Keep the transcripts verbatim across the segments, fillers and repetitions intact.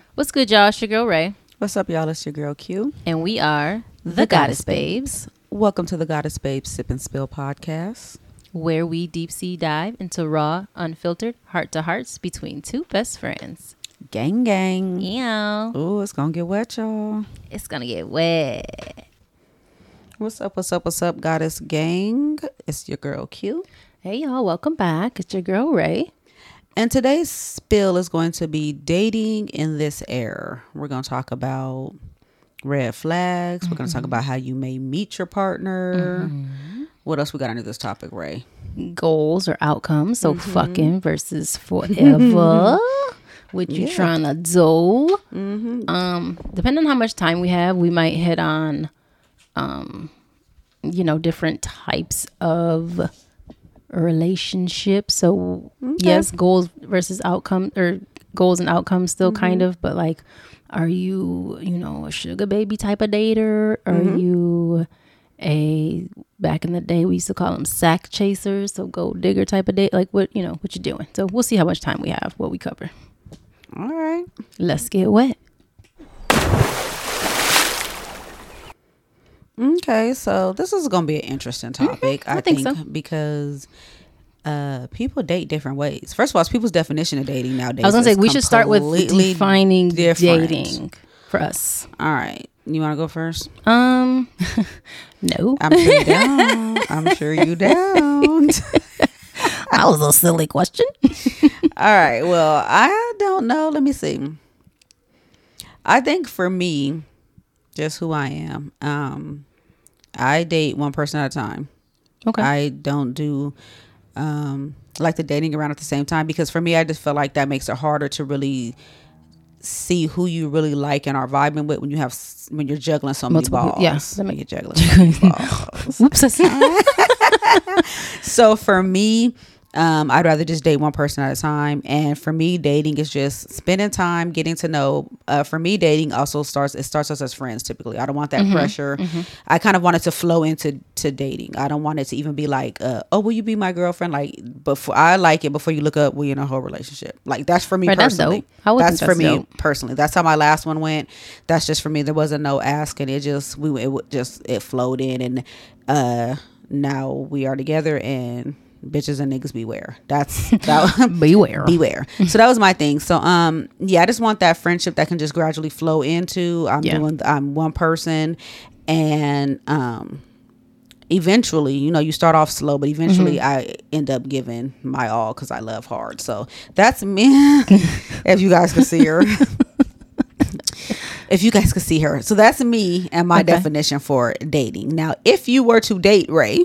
What's good, y'all? It's your girl, Ray. What's up, y'all? It's your girl, Q. And we are The, the Goddess, Goddess Babes, Welcome to the Goddess Babes Sip and Spill podcast, where we deep sea dive into raw, unfiltered, heart-to-hearts between two best friends. Gang, gang. Yeah. Ooh, it's gonna get wet, y'all. It's gonna get wet. What's up, what's up, what's up, Goddess Gang? It's your girl, Q. Hey, y'all. Welcome back. It's your girl, Ray. And today's spill is going to be dating in this era. We're going to talk about red flags. Mm-hmm. We're going to talk about how you may meet your partner. Mm-hmm. What else we got under this topic, Ray? Goals or outcomes. So mm-hmm. fucking versus forever. What you yeah. trying to do. Mm-hmm. Um, depending on how much time we have, we might hit on, um, you know, different types of relationship. So okay. yes, goals versus outcome, or goals and outcomes still mm-hmm. kind of, but like, are you, you know, a sugar baby type of dater? Are mm-hmm. you a, back in the day, we used to call them sack chasers, so gold digger type of date? Like, what, you know, what you doing? So we'll see how much time we have, what we cover. All right. Let's get wet. Okay, so this is going to be an interesting topic, mm-hmm. I, I think, think, so. because uh, people date different ways. First of all, it's people's definition of dating nowadays. I was going to say, we should start with defining different. dating for us. All right. You want to go first? Um, no. I'm sure you don't. I'm sure you don't. That was a silly question. All right. Well, I don't know. Let me see. I think for me, just who I am, um, I date one person at a time. Okay. I don't do um, like the dating around at the same time, because for me, I just feel like that makes it harder to really see who you really like and are vibing with when you have when you're juggling so many Multiple, balls. Yes, yeah, you're juggling so many balls. Whoops. So for me, Um, I'd rather just date one person at a time. And for me, dating is just spending time, getting to know. Uh, for me, dating also starts, it starts us as friends typically. I don't want that mm-hmm, pressure. Mm-hmm. I kind of want it to flow into to dating. I don't want it to even be like, uh, oh, will you be my girlfriend? Like, before I like it before you look up, we in a whole relationship. Like, that's for me right, personally. That's, dope. that's, that's for me dope. personally. That's how my last one went. That's just for me. There wasn't no asking. It just, we, it just, it flowed in. And uh, now we are together, and bitches and niggas beware. That's that beware beware so that was my thing. So um yeah, I just want that friendship that can just gradually flow into i'm yeah. doing I'm one person, and um eventually, you know, you start off slow, but eventually mm-hmm. I end up giving my all because I love hard. So that's me. If you guys can see her. If you guys could see her. So that's me and my okay. definition for dating. Now, if you were to date Ray,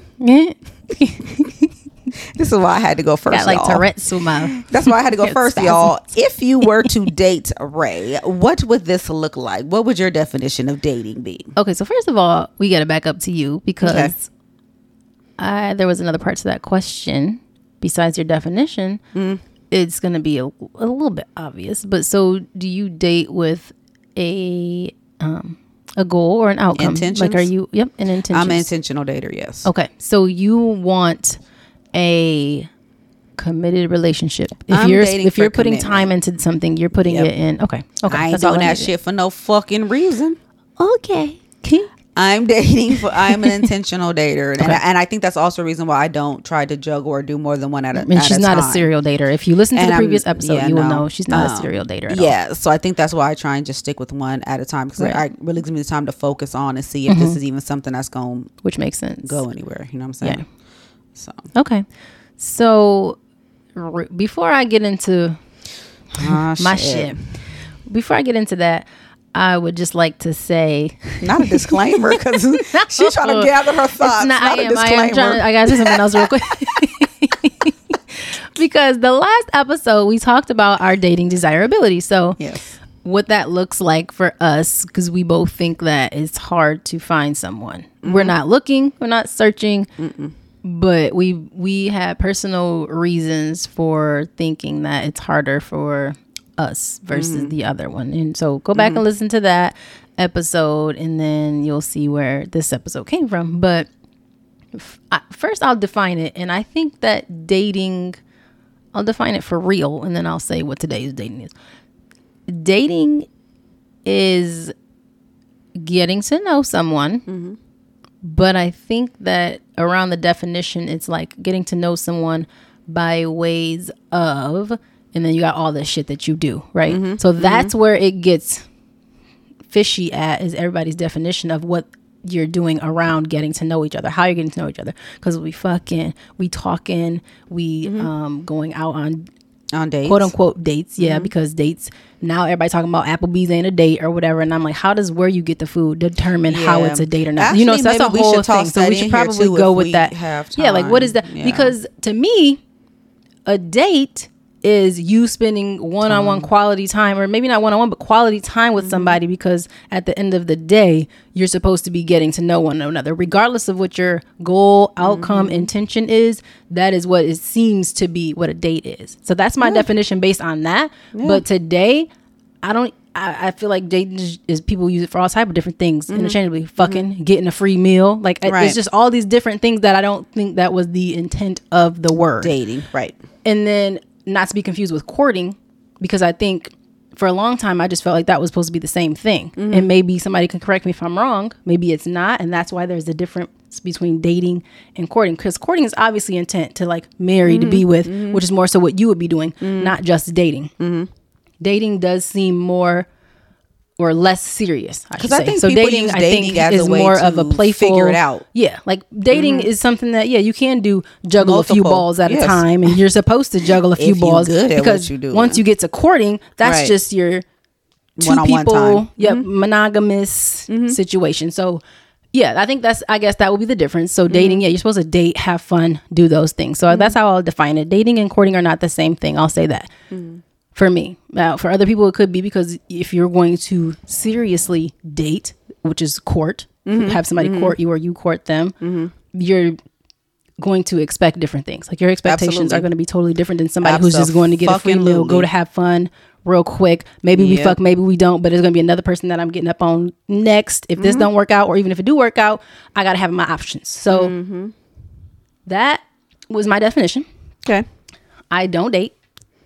this is why I had to go first. Got like y'all. Tourette's with my. That's why I had to go first, y'all. If you were to date Ray, what would this look like? What would your definition of dating be? Okay, so first of all, we got to back up to you, because okay. I, there was another part to that question besides your definition. Mm. It's going to be a, a little bit obvious, but so do you date with a um a goal or an outcome? Intentions? Like, are you? Yep, an intention. I'm an intentional dater. Yes. Okay, so you want a committed relationship. If I'm you're dating if you're for putting commitment. time into something, you're putting yep. it in. Okay. Okay. I ain't That's doing all I that shit for no fucking reason. Okay. I'm dating for. I'm an intentional dater, and, okay. I, and I think that's also a reason why I don't try to juggle or do more than one at a. And at she's a not time. a serial dater. If you listen to and the I'm, previous episode, yeah, you no, will know she's not um, a serial dater at yeah, all. so I think that's why I try and just stick with one at a time, because right. I, I really gives me the time to focus on and see if mm-hmm. this is even something that's going, which makes sense, go anywhere. You know what I'm saying? Yeah. So okay, so r- before I get into oh, my shit. shit, before I get into that, I would just like to say, not a disclaimer, because no, she's trying to gather her thoughts. Not, not I, a am, I am trying to, I gotta say something else real quick. Because the last episode we talked about our dating desirability. So yes. what that looks like for us, because we both think that it's hard to find someone. Mm-hmm. We're not looking, we're not searching, Mm-mm. but we we had personal reasons for thinking that it's harder for us versus mm-hmm. the other one. And so go back mm-hmm. and listen to that episode, and then you'll see where this episode came from. But f- I, first I'll define it, and I think that dating, I'll define it for real, and then I'll say what today's dating is. Dating is getting to know someone. Mm-hmm. But I think that around the definition, it's like getting to know someone by ways of, and then you got all the shit that you do, right? Mm-hmm. So that's mm-hmm. where it gets fishy at, is everybody's definition of what you're doing around getting to know each other, how you're getting to know each other. Because we fucking, we talking, we mm-hmm. um going out on on dates, quote unquote dates, yeah, mm-hmm. because dates now everybody talking about Applebee's ain't a date or whatever, and I'm like, how does where you get the food determine yeah. how it's a date or not? Actually, you know, so that's a whole thing. So we should probably go with that. Yeah, like what is that? Yeah. Because to me, a date is you spending one-on-one time. Quality time, or maybe not one-on-one, but quality time with mm-hmm. somebody, because at the end of the day, you're supposed to be getting to know one another. Regardless of what your goal, outcome, mm-hmm. intention is, that is what it seems to be what a date is. So that's my yeah. definition based on that. Yeah. But today, I don't, I, I feel like dating is, is people use it for all type of different things, mm-hmm. interchangeably. Fucking, mm-hmm. getting a free meal. Like, right. it's just all these different things that I don't think that was the intent of the word. Dating, right. And then, not to be confused with courting, because I think for a long time I just felt like that was supposed to be the same thing. Mm-hmm. And maybe somebody can correct me if I'm wrong. Maybe it's not, and that's why there's a difference between dating and courting. Because courting is obviously intent to like marry, mm-hmm. to be with, mm-hmm. which is more so what you would be doing, mm-hmm. not just dating. Mm-hmm. Dating does seem more or less serious, I should say. I think so dating, I think, as is more of a playful, figure it out. Yeah, like dating mm-hmm. is something that yeah you can do, juggle Multiple. a few balls at yes. a time, and you're supposed to juggle a few balls because you once you get to courting, that's right. just your two One-on-one people, time. Yep, mm-hmm. monogamous mm-hmm. situation. So yeah, I think that's I guess that would be the difference. So dating, mm-hmm. yeah, you're supposed to date, have fun, do those things. So mm-hmm. that's how I'll define it. Dating and courting are not the same thing. I'll say that. Mm-hmm. For me. Now, for other people, it could be because if you're going to seriously date, which is court, mm-hmm. have somebody mm-hmm. court you or you court them, mm-hmm. you're going to expect different things. Like your expectations Absolutely. are going to be totally different than somebody Absolutely. who's just going to get a free meal, go to have fun real quick. Maybe yep. we fuck, maybe we don't, but there's going to be another person that I'm getting up on next. If mm-hmm. this don't work out, or even if it do work out, I got to have my options. So mm-hmm. that was my definition. Okay. I don't date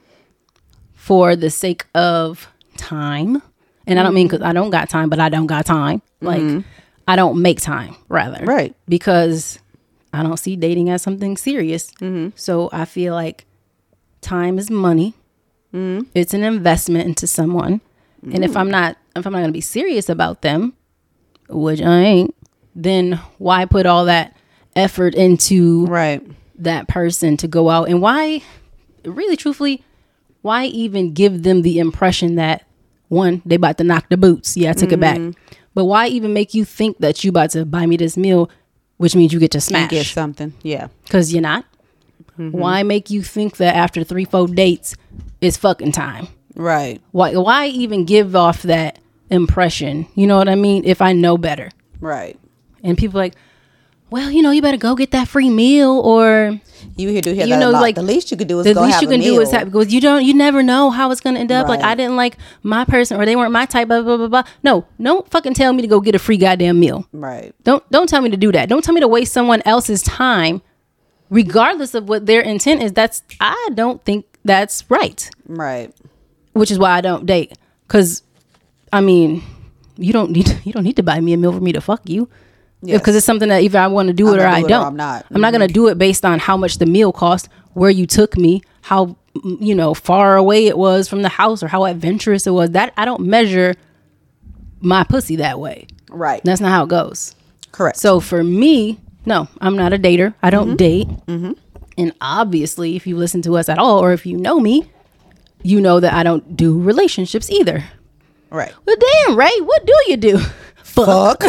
for the sake of time. And I don't mean because I don't got time, but I don't got time. Like, mm-hmm. I don't make time, rather. Right. Because I don't see dating as something serious. Mm-hmm. So I feel like time is money. Mm-hmm. It's an investment into someone. Mm-hmm. And if I'm not, if I'm not going to be serious about them, which I ain't, then why put all that effort into right. that person to go out? And why, really, truthfully, why even give them the impression that, one, they about to knock the boots? Yeah, I took mm-hmm. it back. But why even make you think that you about to buy me this meal, which means you get to smash? You get something, yeah. Because you're not. Mm-hmm. Why make you think that after three, four dates, it's fucking time? Right. Why, why even give off that impression? You know what I mean? If I know better. Right. And people like, well, you know, you better go get that free meal, or you hear do hear you that know, a lot. Like the least you could do is the go least have you can a meal. do is have, because you don't, you never know how it's gonna end up. Right. Like I didn't like my person, or they weren't my type. Blah blah blah blah. No, don't fucking tell me to go get a free goddamn meal. Right. Don't don't tell me to do that. Don't tell me to waste someone else's time, regardless of what their intent is. That's I don't think that's right. Right. Which is why I don't date. Because, I mean, you don't need you don't need to buy me a meal for me to fuck you. Yes. Because it's something that either I want to do it or I don't. Or I'm not. I'm mm-hmm. not going to do it based on how much the meal cost, where you took me, how, you know, far away it was from the house, or how adventurous it was. That I don't measure my pussy that way. Right. That's not how it goes. Correct. So for me, no, I'm not a dater. I don't mm-hmm. date. Mm-hmm. And obviously, if you listen to us at all, or if you know me, you know that I don't do relationships either. Right. Well, damn, Ray, what do you do? Fuck.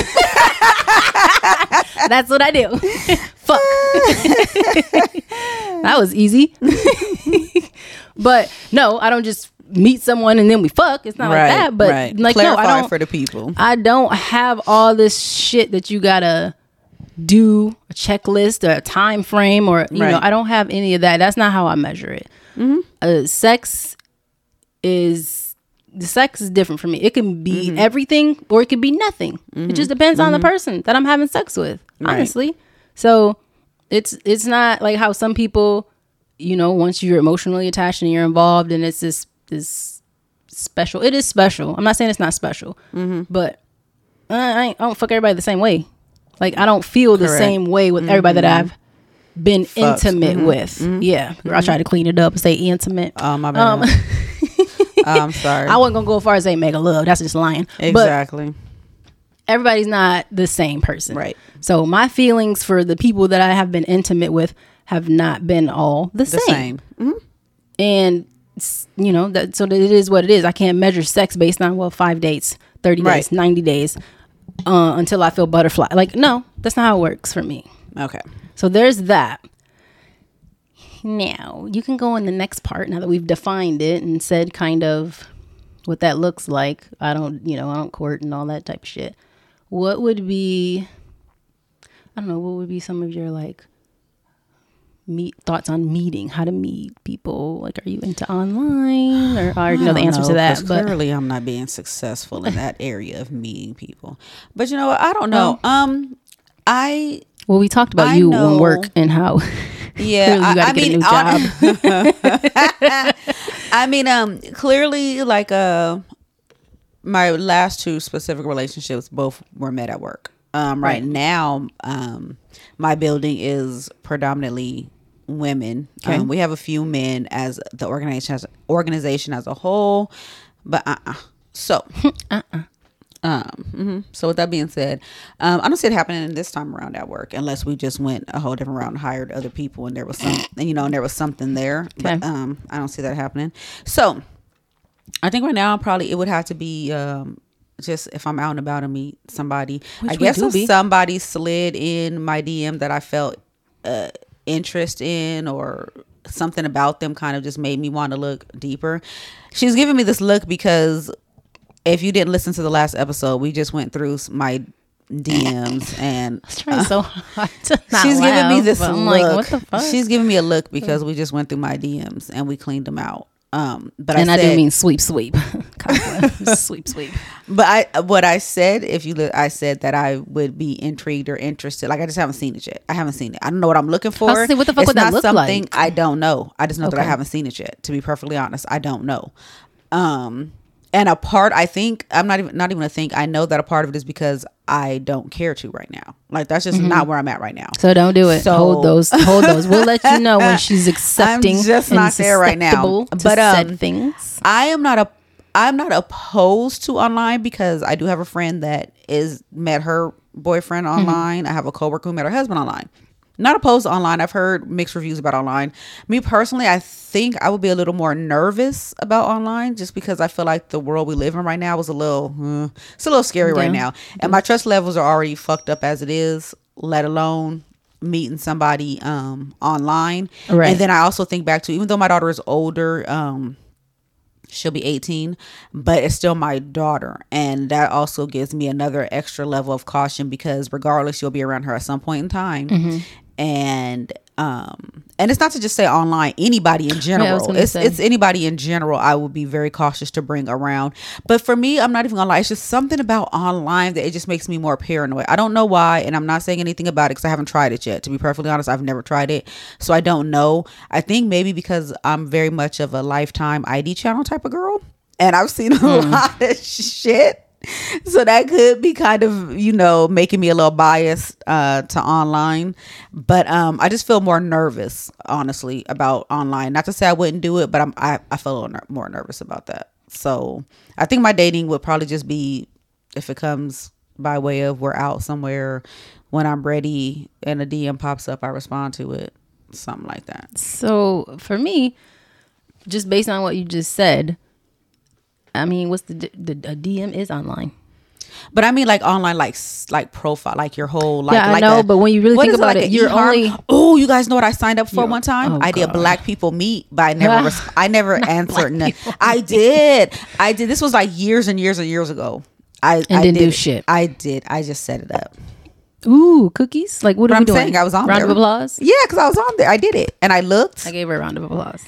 That's what I do. Fuck. That was easy. But no, I don't just meet someone and then we fuck. It's not right, like that. But right. like, clarify no, I don't, for the people. I don't have all this shit that you gotta do, a checklist or a time frame, or you right. know, I don't have any of that. That's not how I measure it. Mm-hmm. Uh, sex is. The sex is different for me. It can be mm-hmm. everything, or it could be nothing. Mm-hmm. It just depends mm-hmm. on the person that I'm having sex with, honestly. Right. So it's it's not like how some people, you know, once you're emotionally attached and you're involved, and it's this this special. It is special. I'm not saying it's not special, mm-hmm. but I, I, ain't, I don't fuck everybody the same way. Like I don't feel the Correct. Same way with mm-hmm. everybody that I've been Fucks. Intimate mm-hmm. with. Mm-hmm. Yeah, mm-hmm. I try to clean it up and say intimate. Oh my bad. Um, I'm sorry. I wasn't gonna go as far as say mega love. That's just lying. Exactly. But everybody's not the same person, right? So my feelings for the people that I have been intimate with have not been all the, the same. same. Mm-hmm. And you know, that, so that it is what it is. I can't measure sex based on well five dates, thirty right. days, ninety days, uh, until I feel butterfly. Like no, that's not how it works for me. Okay. So there's that. Now, you can go in the next part now that we've defined it and said kind of what that looks like. I don't, you know, I don't court and all that type of shit. What would be, I don't know, what would be some of your like meet thoughts on meeting, how to meet people? Like, are you into online or I already know the answer know, to that? But clearly I'm not being successful in that area of meeting people. But you know what? I don't know. Oh. Um, I... Well, we talked about I you know, and work and how yeah, you got to get mean, a new job. I mean, um, clearly, like, uh, my last two specific relationships both were met at work. Um, right, right now, um, my building is predominantly women. Okay. Um, we have a few men as the organization as organization as a whole, but uh-uh. So, uh-uh. Um, mm-hmm. So with that being said, um, I don't see it happening this time around at work unless we just went a whole different route and hired other people and there was some, you know, and there was something there. Okay. But um, I don't see that happening. So I think right now probably it would have to be um, just if I'm out and about and meet somebody. Which I guess if be. somebody slid in my D M that I felt uh, interest in or something about them kind of just made me want to look deeper. She's giving me this look because if you didn't listen to the last episode, we just went through my D Ms and I was trying uh, so hard to not she's laugh, giving me this I'm look. Like, what the fuck? She's giving me a look because we just went through my D Ms and we cleaned them out. Um, but and I, said, I do mean sweep, sweep, sweep, sweep. But I, what I said, if you, I said that I would be intrigued or interested. Like I just haven't seen it yet. I haven't seen it. I don't know what I'm looking for. I was saying, what the fuck it's would not that look something like? I don't know. I just know okay. that I haven't seen it yet. To be perfectly honest, I don't know. Um. And a part, I think, I'm not even not even a think. I know that a part of it is because I don't care to right now. Like that's just mm-hmm. not where I'm at right now. So don't do it. So, hold those. Hold those. We'll let you know when she's accepting. I'm just not there right now. But um, things. I am not a. I'm not opposed to online because I do have a friend that is met her boyfriend online. Mm-hmm. I have a coworker who met her husband online. Not opposed to online. I've heard mixed reviews about online. Me personally, I think I would be a little more nervous about online just because I feel like the world we live in right now is a little, uh, it's a little scary yeah. right now. And my trust levels are already fucked up as it is, let alone meeting somebody um, online. Right. And then I also think back to, even though my daughter is older, um, she'll be eighteen, but it's still my daughter. And that also gives me another extra level of caution because regardless, you'll be around her at some point in time. Mm-hmm. And um and it's not to just say online, anybody in general. Yeah, it's say. it's anybody in general I would be very cautious to bring around. But for me, I'm not even gonna lie, it's just something about online that it just makes me more paranoid. I don't know why, and I'm not saying anything about it because I haven't tried it yet. To be perfectly honest, I've never tried it. So I don't know. I think maybe because I'm very much of a Lifetime I D channel type of girl. And I've seen a mm. lot of shit. So that could be kind of, you know, making me a little biased uh, to online. But um, I just feel more nervous, honestly, about online. Not to say I wouldn't do it, but I'm, I, I feel a little ner- more nervous about that. So I think my dating would probably just be, if it comes by way of we're out somewhere, when I'm ready and a D M pops up, I respond to it. Something like that. So for me, just based on what you just said, I mean, what's the, the a D M is online, but I mean like online, like like profile, like your whole like. Yeah, like I know, a, but when you really think about it, like it, you're e-harm? only. Oh, you guys know what I signed up for You're, one time? oh I did God. Black People Meet, but I never, res- I never answered. None. I did, I did. This was like years and years and years ago. I and I didn't did do shit. I did. I just set it up. Ooh, cookies! Like what but are I'm we doing? Saying I was on round there. of applause. Yeah, because I was on there. I did it, and I looked. I gave her a round of applause.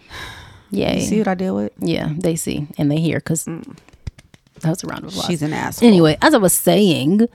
Yay! You see what I did with? Yeah, they see and they hear because. Mm. That was a round of applause. She's an asshole. Anyway, as I was saying,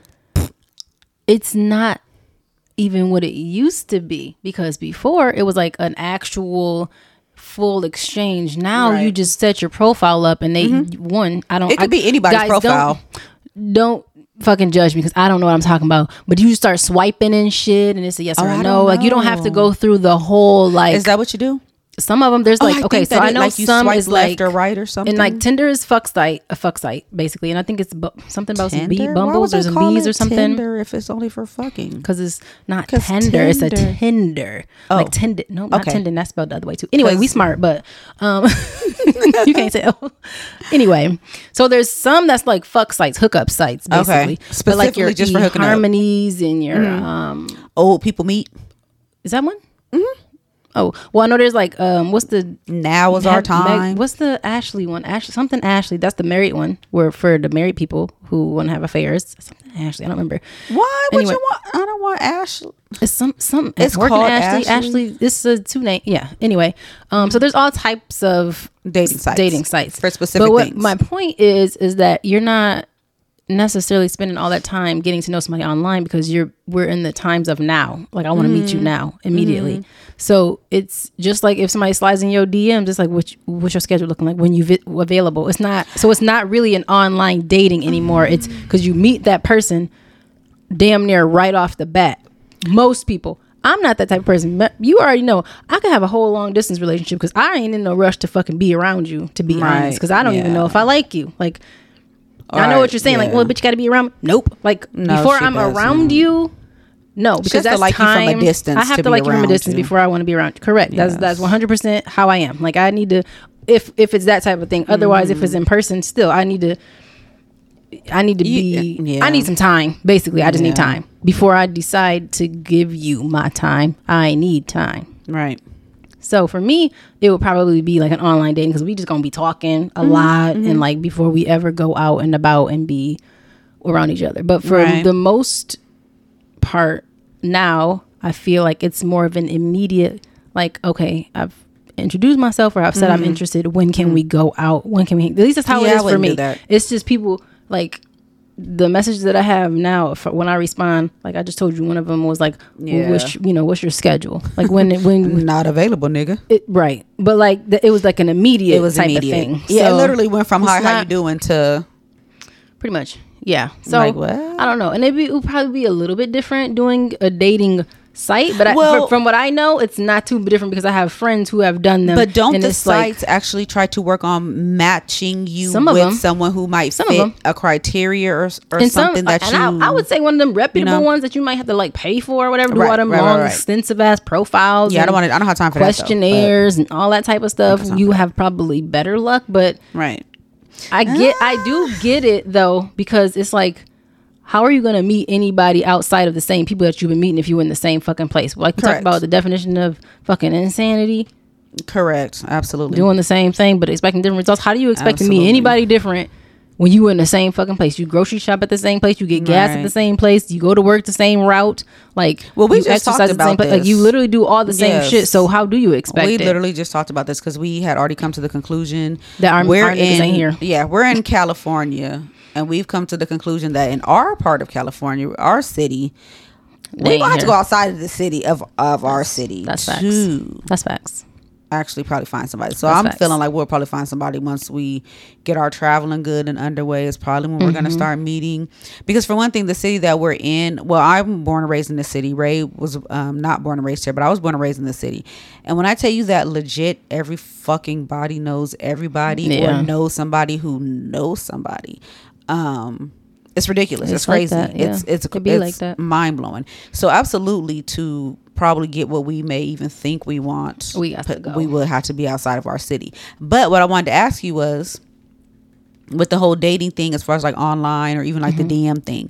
it's not even what it used to be because before it was like an actual full exchange. Now Right. you just set your profile up and they mm-hmm. one. I don't. It could I, be anybody's guys, profile. Don't, don't fucking judge me because I don't know what I'm talking about. But you start swiping and shit, and it's a yes oh, or a no. Like you don't have to go through the whole like. Is that what you do? Some of them there's like oh, I okay, so it, I know like you some swipe is left like or right or something. and like Tinder is fuck site, a fuck site basically, and I think it's bu- something about Tinder? some bee Why bumbles would or they some call bees it or something. Tinder if it's only for fucking? Because it's not 'Cause tender, it's a Tinder- Tinder. Oh. Like Tinder, no, not Okay. Tinder. That's spelled the other way too. Anyway, 'Cause- we smart, but um, you can't tell. Anyway, so there's some that's like fuck sites, hookup sites, basically. Okay. But like your Specifically just for hooking up. harmonies and your um, Old people meet. is that one? Mm-hmm. Oh well, I know there's like um, what's the Now is our Meg- time. what's the Ashley one? Ashley something Ashley. That's the married one. Where for the married people who want to have affairs. Something Ashley. I don't remember. Why would Anyway. you want? I don't want Ashley. It's some some. It's working called Ashley. Ashley? Ashley. It's a two name. Yeah. Anyway, um. So there's all types of Dating sites. dating sites For specific But what things. my point is is that you're not necessarily spending all that time getting to know somebody online because you're we're in the times of now. Like I want to Mm-hmm. meet you now immediately. So it's just like if somebody slides in your D M, just like what's what's your schedule looking like when you vi- available. It's not. So it's not really an online dating anymore. It's because you meet that person damn near right off the bat. Most people. I'm not that type of person. But you already know I could have a whole long distance relationship because I ain't in no rush to fucking be around you, to be Right. honest. Because I don't even Yeah. know if I like you. Like, I know Right, what you're saying. Like, yeah. well, but you got to be around. Nope. Like, No, before she I'm doesn't. around you, no, because has to that's like you from a time. distance I have to to, be like you from a around distance you. before I want to be around. Correct. That's Yes. that's one hundred percent how I am. Like, I need to, if if it's that type of thing. Otherwise, if it's in person, still I need to. I need to be. You- yeah. I need some time. Basically, I just need Yeah. time before I decide to give you my time. I need time. Right. So for me, it would probably be like an online dating because we just gonna be talking a Mm-hmm, lot and like before we ever go out and about and be around each other. But for Right. the most part now, I feel like it's more of an immediate like, okay, I've introduced myself or I've said I'm interested. When can we go out? When can we? At least that's how Mm-hmm. Yeah, I it is for wouldn't do me. that. It's just people like. The message that I have now, if, when I respond, like I just told you, one of them was like, well, Yeah. what's, you know, what's your schedule? Like when, when, Not available, nigga. it, right. But like the, it was like an immediate It was type immediate. of thing. Yeah, So, it literally went from it's hi, how you not- doing to pretty much. Yeah. So Like, what? I don't know. And it, be, it would probably be a little bit different doing a dating site. But I, Well- fr- from what I know, it's not too different because I have friends who have done them. But don't and the it's like- sites actually try to work on matching you Some of with them. someone who might Some of fit them. a criteria or, or and something some, that and you? I, I would say one of them reputable know? ones that you might have to like pay for or whatever. Do Right, all them right, right, long, right. extensive ass profiles. Yeah, I and don't want to. I don't have time for that. though, questionnaires and all that type of stuff. time You for have probably better luck, but but- right. I get, I do get it though, because it's like, how are you going to meet anybody outside of the same people that you've been meeting if you were in the same fucking place? Like we talk Correct. about the definition of fucking insanity, Correct. Absolutely. doing the same thing but expecting different results. How do you expect to Absolutely. meet anybody different when you were in the same fucking place? You grocery shop at the same place, you get gas at Right. the same place, you go to work the same route. Like, Well, we you just talked exercise at the same about place. Like, you this. literally do all the same Yes. shit. So how do you expect we it? literally just talked about this because we had already come to the conclusion That our- we're our niggas in ain't here. Yeah, we're in California, and we've come to the conclusion that in our part of California, our city, They we ain't gonna have to here. go outside of the city of of our city That's facts. to That's facts. actually probably find somebody. So That's I'm facts. feeling like we'll probably find somebody once we get our traveling good and underway. Is probably when we're going Mm-hmm. to start meeting. Because for one thing, the city that we're in, well, I'm born and raised in the city. Ray was um, not born and raised here, but I was born and raised in the city. And when I tell you that legit, every fucking body knows everybody Yeah. or knows somebody who knows somebody. Um, it's ridiculous. It's, It's like crazy. that, yeah. It's it's It be it's like that. mind blowing. So absolutely, to probably get what we may even think we want, We got to go. we would have to be outside of our city. But what I wanted to ask you was, with the whole dating thing, as far as like online or even like Mm-hmm. the D M thing,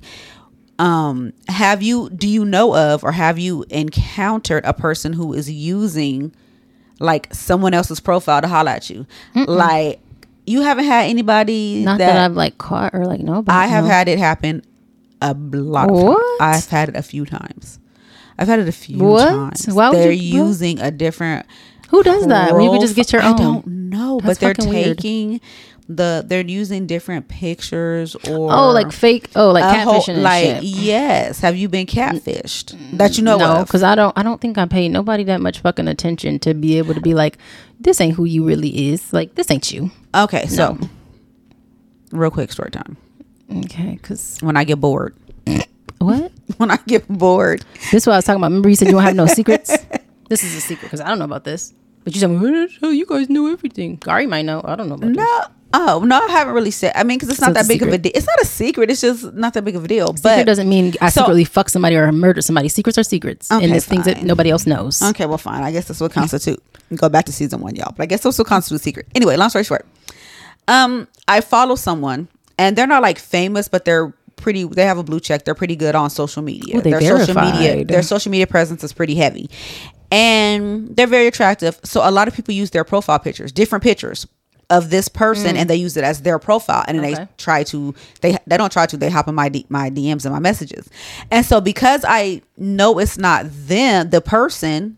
um, have you do you know of or have you encountered a person who is using like someone else's profile to holler at you? Like, you haven't had anybody Not that, I've like caught or like know about. I have no. had it happen a lot of What? times. I've had it a few times. I've had it a few What? times. Why would they're you- what? using a different Who does that? When you could just get your I own. don't know, That's but they're fucking weird. taking the they're using different pictures or oh, like fake. Oh, like a whole- catfishing and like shit. yes. Have you been catfished that you know No, of? because I don't. I don't think I paid nobody that much fucking attention to be able to be like, this ain't who you really is. Like, this ain't you. Okay, so real quick story time. Okay, because When I get bored, what? when I get bored, This is what I was talking about. Remember you said you don't have no secrets? This is a secret because I don't know about this. But you said, oh, you guys know everything. Gary might know. I don't know about this. no. Oh no, I haven't really said. I mean, because it's So not it's that a big of a secret. deal. It's not a secret. It's just not that big of a deal. Secret But doesn't mean I so- secretly fuck somebody or murder somebody. Secrets are secrets. Okay, and it's things that fine. nobody else knows. okay, well, fine. I guess that's what constitute. Go back to season one, y'all. But I guess that's what constitutes secret. Anyway, long story short, um, I follow someone, and they're not like famous, but they're pretty. They have a blue check. They're pretty good on social media. Ooh, they their social media, verified. their social media presence is pretty heavy, and they're very attractive. So a lot of people use their profile pictures, different pictures of this person, and they use it as their profile, and then Okay. they try to they they don't try to they hop in my D, my D Ms and my messages. And so because I know it's not them, the person,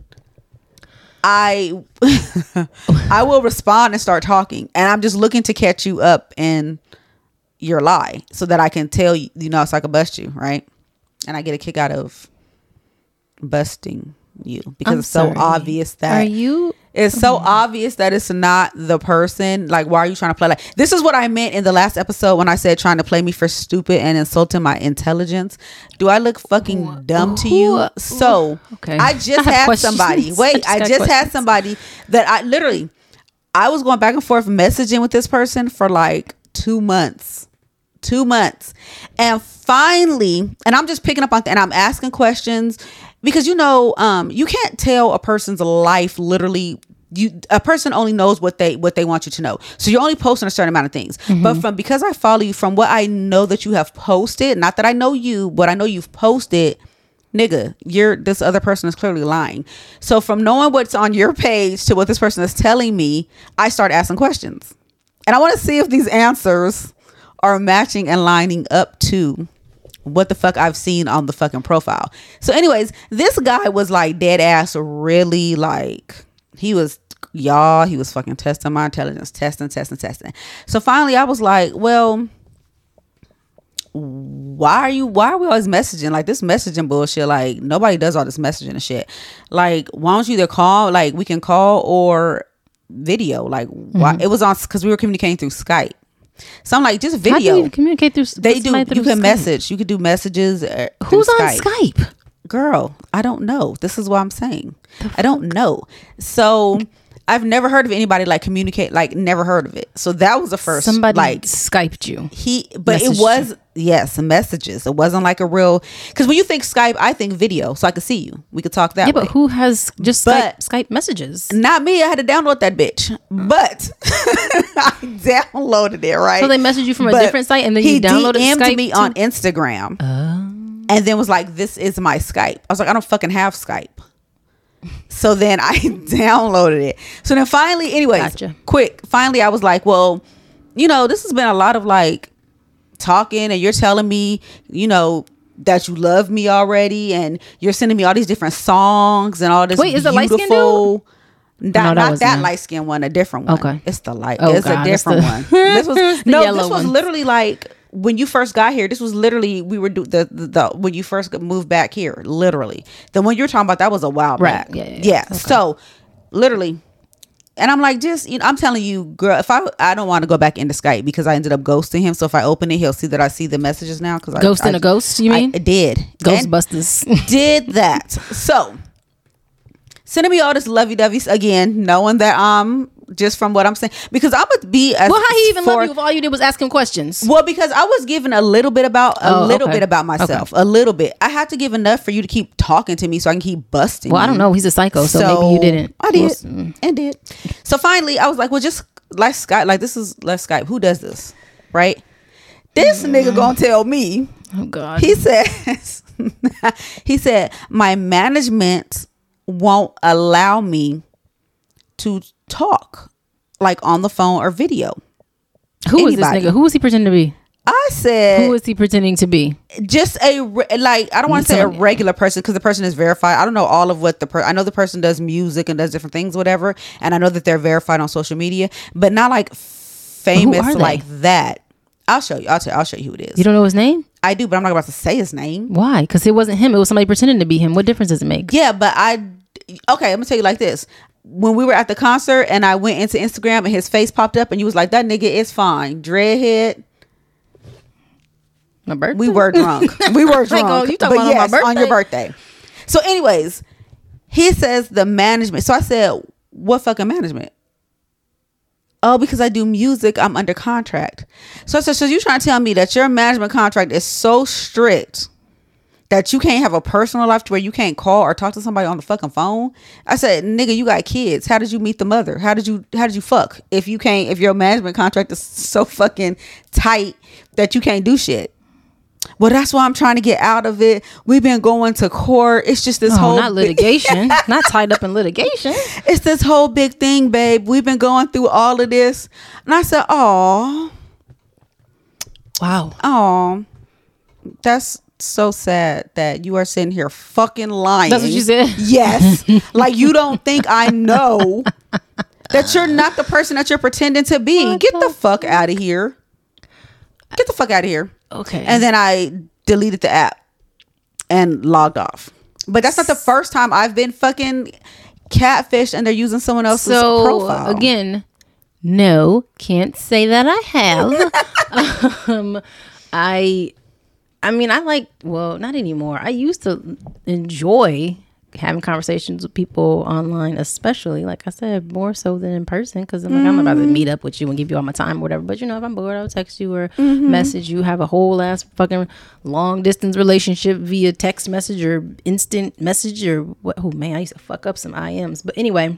I I will respond and start talking, and I'm just looking to catch you up in your lie so that I can tell you, you know, so I can bust you, right? And I get a kick out of busting you because I'm it's so sorry. obvious that Are you? it's so obvious that it's not the person. Like, why are you trying to play like this? Is what I meant in the last episode when I said trying to play me for stupid and insulting my intelligence. Do I look fucking dumb to you? Ooh. So Okay. I just I have had questions. somebody. I Wait, just I got just had questions. somebody that I literally I was going back and forth messaging with this person for like two months. Two months. And finally, and I'm just picking up on th- and I'm asking questions because you know, um, you can't tell a person's life literally. You a person only knows what they what they want you to know. So you're only posting a certain amount of things. But from because I follow you, from what I know that you have posted, not that I know you, but I know you've posted, nigga, you're this other person is clearly lying. So from knowing what's on your page to what this person is telling me, I start asking questions. And I want to see if these answers are matching and lining up to what the fuck I've seen on the fucking profile. So anyways, this guy was like dead ass really like he was y'all he was fucking testing my intelligence, testing testing testing. So finally I was like, well, why are you why are we always messaging like this messaging bullshit? Like nobody does all this messaging and shit. Like why don't you either call, like we can call or video? Like why it was on because we were communicating through Skype. So I'm like, just How do video. you communicate through? They with do. somebody You through can Skype? message. You could do messages. Uh, Who's through on Skype? Girl, I don't know. This is what I'm saying. I don't know. So I've never heard of anybody like communicate. Like never heard of it. So that was the first. Somebody like Skyped you. he, but Messaged it was yes, messages. It wasn't like a real. Because when you think Skype, I think video, so I could see you. We could talk that Yeah, way. but who has just But- Skype, Skype messages? Not me. I had to download that bitch, but I downloaded it. Right. So they messaged you from a But different site, and then he you downloaded D M'd Skype me too? on Instagram, and then was like, "This is my Skype." I was like, "I don't fucking have Skype." So then I downloaded it. So then finally, anyways, Gotcha. quick. Finally, I was like, "Well, you know, this has been a lot of like talking, and you're telling me, you know." That you love me already, and you're sending me all these different songs and all this. Wait, is it light-skinned dude? beautiful. Not, No, that not wasn't that him. light skinned one, a different one. Okay. It's the light. Oh, it's God, a it's different the- one. This was It's the no. yellow This was one. literally like when you first got here. This was literally we were do the, the the when you first moved back here. Literally, the one you're talking about that was a while Right. back. Yeah, yeah, yeah. yeah. Okay. So literally. And I'm like, just, you know, I'm telling you, girl, if I, I don't want to go back into Skype because I ended up ghosting him. So if I open it, he'll see that I see the messages now. Cause Ghost I, and I, a ghost, you mean? I did. And Ghostbusters. did that. So sending me all this lovey-dovey again, knowing that um just from what I'm saying, because I'm gonna be as Well, how he even for, love you if all you did was ask him questions? well, because I was given a little bit about a Oh, little okay. bit about myself, a little bit. I had to give enough for you to keep talking to me so I can keep busting. Well, I you. don't know. He's a psycho, so, maybe you didn't. I did Well, mm. and did. So finally, I was like, well, just let's Skype. Like this is let's Skype. Who does this, right? This Mm. nigga gonna tell me. Oh God. He says, he said, my management won't allow me to talk like on the phone or video. Who is this anybody. nigga? Who is he pretending to be? I said, Who is he pretending to be? just a re- like I don't want to say a Someone- regular person because the person is verified. I don't know all of what the per- I know the person does music and does different things, whatever, and I know that they're verified on social media, but not like famous like that. I'll show you. I'll tell. I'll show you who it is. You don't know his name? I do, but I'm not about to say his name. Why? Because it wasn't him. It was somebody pretending to be him. What difference does it make? Yeah, but I. Okay, I'm gonna tell you like this. When we were at the concert and I went into Instagram and his face popped up and you was like, that nigga is fine. Dreadhead. My birthday? We were drunk. We were drunk. Like, oh, you talking but about yes, on my birthday? On your birthday. So anyways, he says the management. So I said, what fucking management? Oh, because I do music, I'm under contract. So I said, so you trying to tell me that your management contract is so strict that you can't have a personal life to where you can't call or talk to somebody on the fucking phone? I said, nigga, you got kids. How did you meet the mother? How did you how did you fuck? If you can't, if your management contract is so fucking tight that you can't do shit. Well, that's why I'm trying to get out of it. We've been going to court. It's just this oh, whole not litigation. Not tied up in litigation. It's this whole big thing, babe. We've been going through all of this. And I said, oh, wow. Oh, that's so sad that you are sitting here fucking lying. That's what you said? Yes. Like you don't think I know that you're not the person that you're pretending to be. What Get the the fuck out of here. Get the fuck out of here. Okay. And then I deleted the app and logged off. But that's not the first time I've been fucking catfished and they're using someone else's so, profile. Again, no, can't say that I have. um, I, I mean, I like, well, not anymore. I used to enjoy having conversations with people online, especially, like I said, more so than in person, because I'm like, mm-hmm. I'm about to meet up with you and give you all my time or whatever. But you know, if I'm bored, I'll text you or mm-hmm. message you. Have a whole ass fucking long distance relationship via text message or instant message or what? Oh man, I used to fuck up some I Ms. But anyway,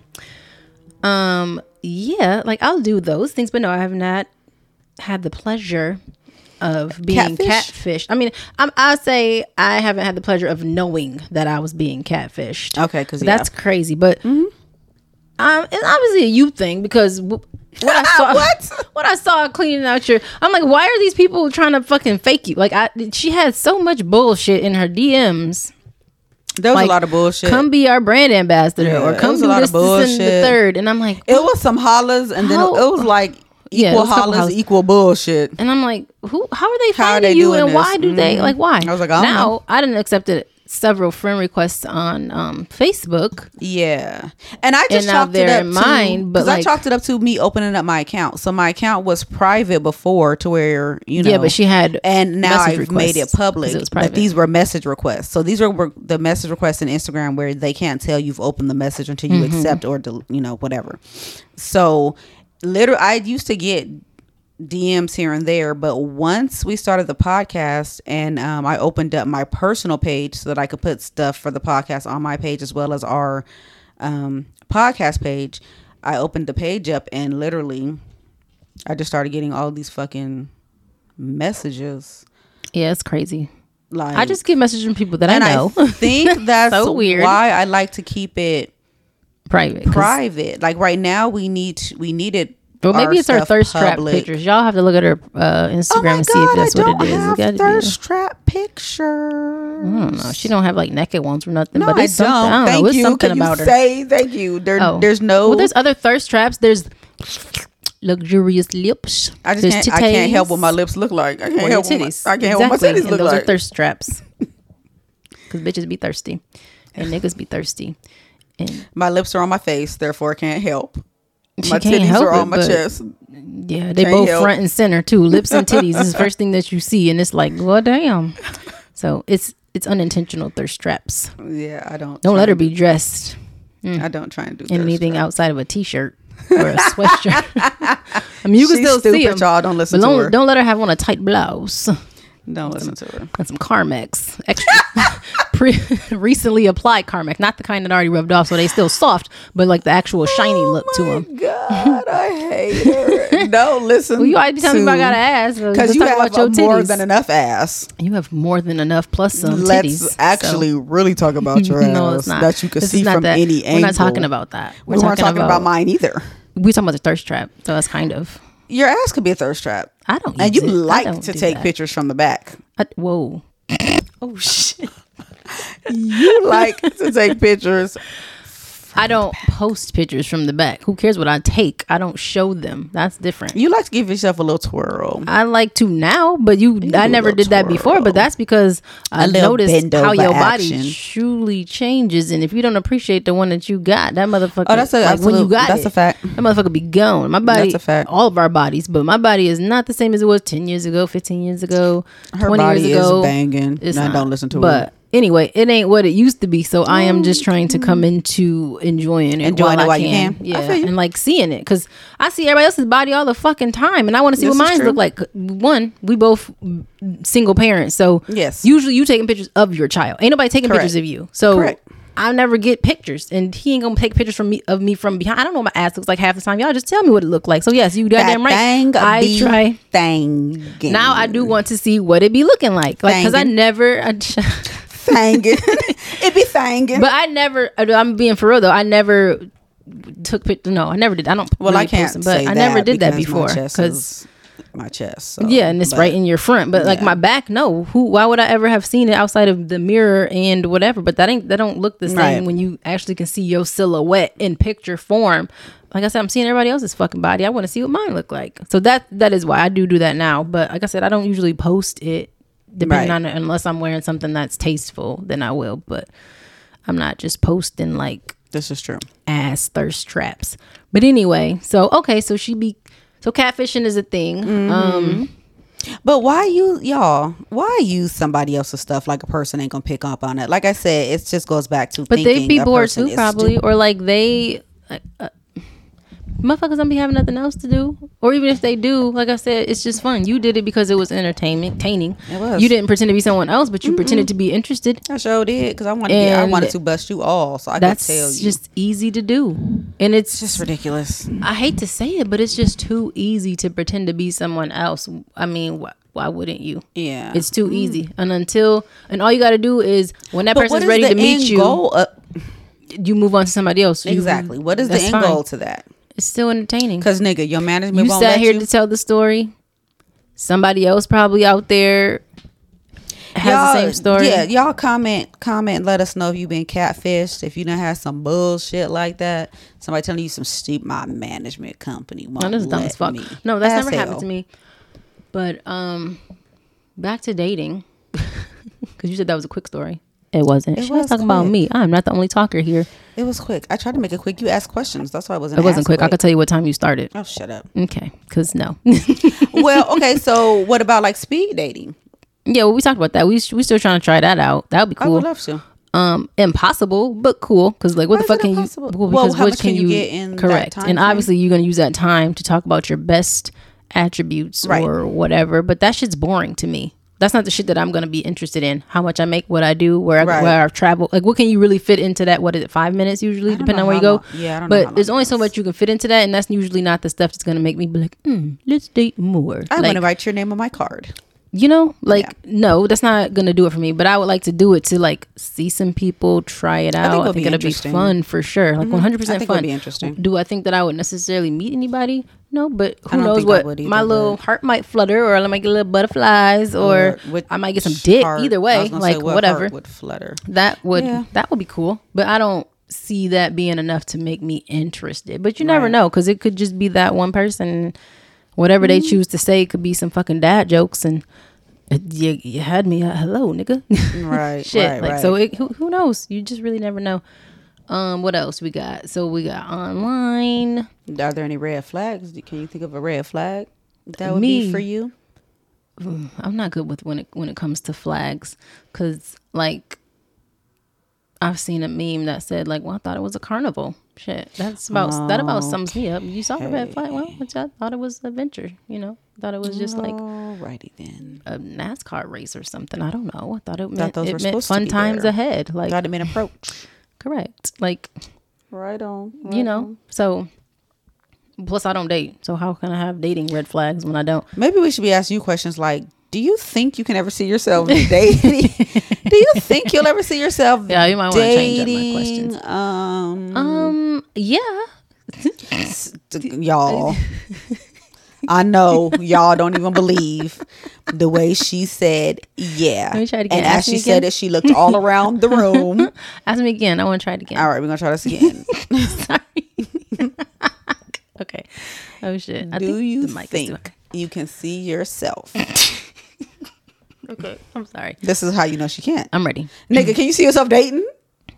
um, yeah, like I'll do those things, but no, I have not had the pleasure of being Catfish? catfished. I mean, I'm, I say I haven't had the pleasure of knowing that I was being catfished. Okay, because that's yeah. crazy. But mm-hmm. um, it's obviously a you thing because w- what I saw, what? what I saw cleaning out your, I'm like, why are these people trying to fucking fake you? Like, I, she had so much bullshit in her D Ms. There was like, a lot of bullshit. Come be our brand ambassador, yeah, or come do this, this, and the third. And I'm like, it was some hollers, and then how? it was like. Equal yeah, hollers, hollers. equal bullshit. And I'm like, who? How are they how finding are they you? And this? why do mm-hmm. they? Like, why? I was like, I don't now know. I didn't accept it. Several friend requests on um, Facebook. Yeah, and I just and chalked it up in mine, but like, I chalked it up to me opening up my account. So my account was private before, to where you know. Yeah, but she had, and now I've requests, made it public. It was but these were message requests. So these were the message requests in Instagram where they can't tell you've opened the message until you mm-hmm. accept or del- you know whatever. So literally, I used to get D Ms here and there, but once we started the podcast and um, I opened up my personal page so that I could put stuff for the podcast on my page as well as our um, podcast page, I opened the page up and literally I just started getting all these fucking messages. Yeah, it's crazy. Like, I just get messages from people that I know. I think that's so weird. Why I like to keep it private. Private. Like right now, we need to, we need it. Well, maybe it's her thirst trap pictures. Y'all have to look at her uh, Instagram oh and see God, if that's I what it is. Have it thirst be. trap pictures. I don't know. She don't have like naked ones or nothing. No, but it's I don't. Something, I don't thank know. It's you. something Can about you her. Say thank you. There, oh. there's no. Well, there's other thirst traps. There's luxurious lips. I just there's can't. I can't help what my lips look like. I can't or help. Titties. My, I can't exactly. help what my titties and look those like. are thirst traps. Because bitches be thirsty, and niggas be thirsty. And my lips are on my face, therefore I can't help. She my can't titties help are it, on my chest. Yeah, they can't both help. Front and center too. Lips and titties. This is the first thing that you see, and it's like, well, damn. So it's it's unintentional thirst traps. Yeah, I don't. Don't let her be dressed. Mm. I don't try and do in anything traps. outside of a t-shirt or a sweatshirt. I mean, you can She's still stupid, see them. Y'all don't listen but to don't, her. Don't let her have on a tight blouse. Don't listen to her. And some Carmex. Extra. Pre- recently applied Carmex. Not the kind that already rubbed off, so they still soft, but like the actual shiny oh look to them. Oh my God, I hate her. Don't listen. Well, you always be telling me about I got an ass. Because you have about your more than enough ass. You have more than enough plus some Let's titties. Let's actually so. really talk about your ass. No, it's not. That you can this see from that. any angle. We're not talking about that. We're we weren't talking about, about mine either. We're talking about the thirst trap. So that's kind of. Your ass could be a thirst trap. I don't. And you it. like to take that. pictures from the back. I, whoa. Oh shit. You like to take pictures I don't post pictures from the back. Who cares what I take? I don't show them. That's different. You like to give yourself a little twirl. I like to now, but you, you I never did that before. But that's because I noticed how your action. body truly changes, and if you don't appreciate the one that you got, that motherfucker. Oh, that's a, like when you got that's it, a fact. That motherfucker be gone. My body, that's a fact. All of our bodies, but my body is not the same as it was ten years ago, fifteen years ago, Her twenty body years ago. is banging. It's I not. don't listen to but, it. Anyway, it ain't what it used to be. So I am just trying to come into enjoying it, enjoying while it while I can. you can. Yeah, I feel you. and like seeing it because I see everybody else's body all the fucking time, and I want to see This what is mine true. look like. One, we both single parents, so yes, usually you taking pictures of your child. Ain't nobody taking Correct. pictures of you. So Correct. I never get pictures, and he ain't gonna take pictures from me of me from behind. I don't know what my ass looks like half the time. Y'all just tell me what it looked like. So yes, you goddamn right. Thing I be try. Thing. Now I do want to see what it be looking like, like because I never. I, Thangin'. It be thangin'. But I never. I'm being for real though. I never took pictures. No, I never did. I don't. Well, really I can't post them, say but I that never did that because before my chest because is my chest. So, yeah, and it's but, right in your front. But like yeah. my back, no. Who? Why would I ever have seen it outside of the mirror and whatever? But that ain't. That don't look the same Right. when you actually can see your silhouette in picture form. Like I said, I'm seeing everybody else's fucking body. I want to see what mine look like. So that that is why I do do that now. But like I said, I don't usually post it. Depending Right. on it, unless I'm wearing something that's tasteful, then I will. But I'm not just posting like This is true. ass thirst traps. But anyway, so okay, so she be so catfishing is a thing. Mm-hmm. Um, But why you y'all? Why use somebody else's stuff like a person ain't gonna pick up on it? Like I said, it just goes back to. but they thinking be a bored person too, is probably, stupid. or like they. Uh, uh, motherfuckers don't be having nothing else to do, or even if they do, like I said, it's just fun. You did it because it was entertainment, entertaining. It was. You didn't pretend to be someone else, but you Mm-mm. pretended to be interested. I sure did because I wanted. To get, I And wanted to bust you all, so I could That's tell you. just easy to do, and it's It's just ridiculous. I hate to say it, but it's just too easy to pretend to be someone else. I mean, wh- why wouldn't you? Yeah, It's too easy. And until, and all you got to do is when that But what person's is ready the to meet end you, goal of- you move on to somebody else. You- exactly. What is the that's end fine. goal to that? It's still entertaining. Because nigga, your management You won't sat let here you. to tell the story. Somebody else probably out there has y'all, the same story. Yeah, y'all comment, comment, and let us know if you've been catfished. If you done had some bullshit like that, somebody telling you some stupid. My management company won't No, this is dumb let as fuck. me. No, that's As never hell. happened to me. But um, back to dating, because you said that was a quick story. It wasn't. It She was was talking about quick. me. I'm not the only talker here. It was quick. I tried to make it quick. You asked questions. That's why I wasn't. It wasn't asked quick. I could tell you what time you started. Oh, shut up. Okay, because no. Well, okay. So, what about like speed dating? Yeah, well, we talked about that. We we still trying to try that out. That would be I cool. would love to. Um, impossible, but cool. Because like, what Why the fuck is it can you? impossible? Well, Well, because how what much can can you you get in that correct? time And frame? obviously, you're gonna use that time to talk about your best attributes Right. or whatever. But that shit's boring to me. That's not the shit that I'm gonna be interested in. How much I make, what I do, where I, Right. where I've traveled. Like, what can you really fit into that? What is it? Five minutes usually, I don't depending know on where you how go. long- yeah, I don't know how But there's long only it so is. much you can fit into that, and that's usually not the stuff that's gonna make me be like, mm, let's date more. I like, want to write your name on my card. you know, like, Yeah. no, that's not gonna do it for me. But I would like to do it to like see some people try it out. I think it'll think, be it'll be interesting. fun for sure. Like Mhm. one hundred I percent think fun. it'll be interesting. Do I think that I would necessarily meet anybody? No, but I who don't knows think I what? would either, My little but- heart might flutter, or I might get little butterflies, or, Or what I might get some dick. heart- Either I way, was gonna like say, what whatever. heart would flutter. That would Yeah. that would be cool. But I don't see that being enough to make me interested. But you never Right. know, because it could just be that one person. Whatever they choose to say could be some fucking dad jokes, and uh, you, you had me at hello, nigga. Right. Shit. Right. like right. so, it, who who knows? You just really never know. Um, what else we got? So we got online. Are there any red flags? Can you think of a red flag that would Me. be for you? I'm not good with when it when it comes to flags, because like I've seen a meme that said like, well, I thought it was a carnival. Shit, that's about that about sums me up. You saw the red flag. Well, I thought it was adventure. You know, thought it was just like Alrighty then. a NASCAR race or something. I don't know. I thought it Thought meant those it were meant supposed to fun be times there. ahead. Like Got him in approach. correct. Like Right on. Right you know. on. So plus I don't date. So how can I have dating red flags when I don't? Maybe we should be asking you questions like, do you think you can ever see yourself dating? Do you think you'll ever see yourself Yeah, you might want to change up my dating? questions. Um, Um. Yeah. s- d- y'all. I know y'all don't even believe the way she said, yeah. Let me try it again. And Ask as she me said again. it, she looked all around the room. Ask me again. I want to try it again. All right, we're going to try this again. Sorry. Okay. Oh, shit. I Do think you the mic is think doing- you can see yourself? Okay. I'm sorry. This is how you know she can't. I'm ready. Nigga, can you see yourself dating?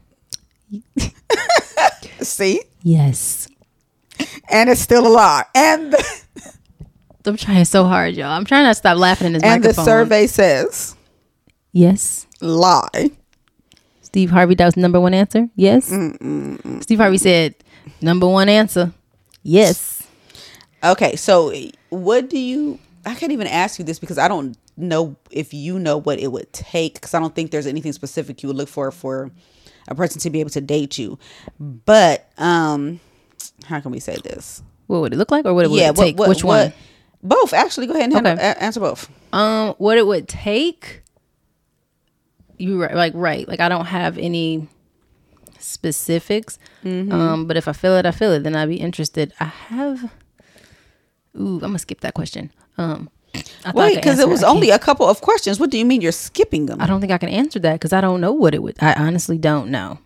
See? Yes. And it's still a lie. And the, I'm trying so hard, y'all. I'm trying not to stop laughing in this and the microphone. survey says Yes. lie. Steve Harvey, that was the number one answer. Yes. Mm-mm-mm. Steve Harvey said number one answer. Yes. Okay, so what do you, I can't even ask you this because I don't know if you know what it would take, because I don't think there's anything specific you would look for for a person to be able to date you. But um how can we say this? What would it look like, or what would Yeah, it what- take? what- Which what- one? Both, actually. Go ahead and handle, Okay. a- answer both. Um, what it would take? You right, like right, like I don't have any specifics. Mm-hmm. Um, but if I feel it, I feel it. Then I'd be interested. I have. Ooh, I'm gonna skip that question. Um, I thought I Wait, could because it answer was I only can't- a couple of questions. What do you mean you're skipping them? I don't think I can answer that because I don't know what it would. I honestly don't know.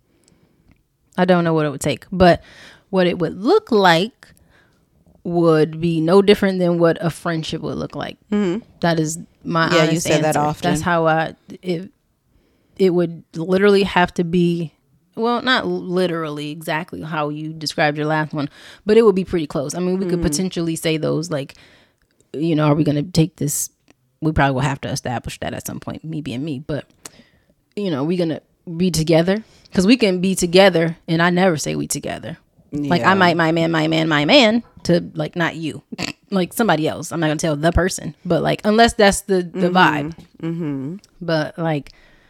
I don't know what it would take, but what it would look like would be no different than what a friendship would look like. Mm-hmm. That is my Yeah, honest you said that answer. often. That's how I it. It would literally have to be, well, not literally exactly how you described your last one, but it would be pretty close. I mean, we could Mm-hmm. potentially say those, like, you know, are we going to take this? We probably will have to establish that at some point, me being me, but, you know, we going to be together, because we can be together and I never say we together. Like, I Yeah. might, my man, my man, my man, to like, not you, like somebody else. I'm not going to tell the person, but like, unless that's the, the Mm-hmm. vibe. Mm-hmm. But like,